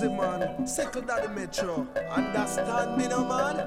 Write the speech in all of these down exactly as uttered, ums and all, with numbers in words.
easy, man. Second at the metro. Understand me, no man?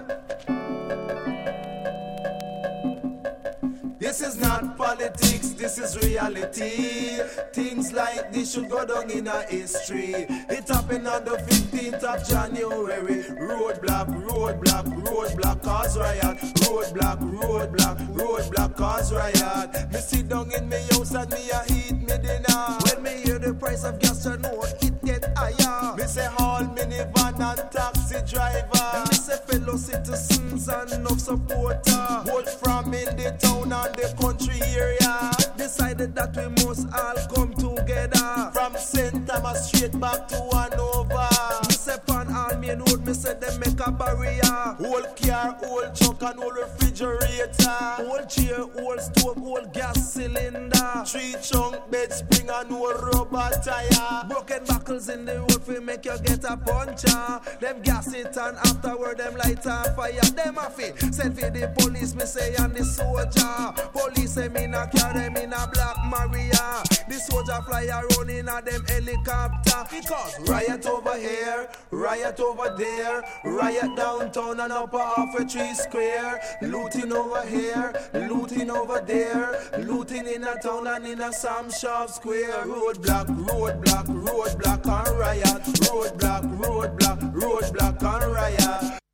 This is not politics, this is reality. Things like this should go down in our history. It happened on the fifteenth of January. Roadblock, roadblock, roadblock, cause riot. Roadblock, roadblock, roadblock, cause riot. Me sit down in me house and me a eat me dinner. When me hear the price of gas, I know it get higher. Me say all minivan and taxi driver. Me say fellow citizens and enough supporter. Both from in the town and the country area decided that we must all come together. From Saint Thomas straight back to Hanover. Me say pan all main road, me say them make a barrier. Whole car, whole truck and whole refrigerator. Whole chair, whole stove, whole gas cylinder. Three trunk bed spring and whole rubber tire. Broken buckles in the road fi make you get a puncture. Them gas it and afterward them light on fire. Them a fi send for the police, me say, and the soldier. Police say me na carry them in a Black Maria. The soldier fly around in a them helicopter. Because riot over here, riot over there, riot downtown and upper half a tree square. Looting over here, looting over there, looting in a town and in a Sam Sharp Square. Roadblock, roadblock, roadblock and riot. Roadblock, roadblock, roadblock and riot.